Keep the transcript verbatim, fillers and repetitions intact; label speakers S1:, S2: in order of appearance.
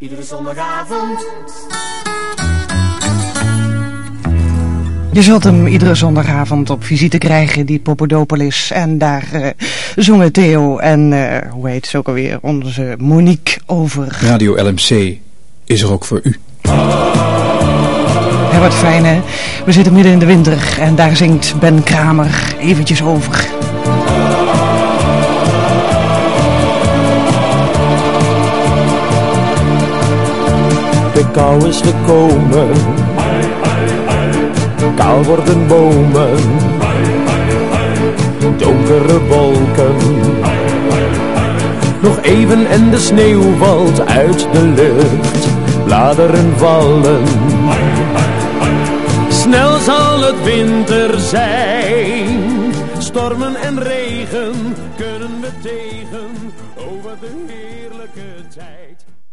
S1: Iedere zondagavond.
S2: Je zult hem iedere zondagavond op visite krijgen, die Popodopolis. En daar uh, zongen Theo en, uh, hoe heet ze ook alweer, onze Monique over.
S3: Radio L M C is er ook voor u.
S2: Ja, wat fijn hè. We zitten midden in de winter en daar zingt Ben Kramer eventjes over.
S4: De kou is gekomen, kaal worden bomen, donkere wolken. Nog even en de sneeuw valt uit de lucht, bladeren vallen. Snel zal het winter zijn, stormen en regen kunnen we tegen, oh wat een heerlijke tijd.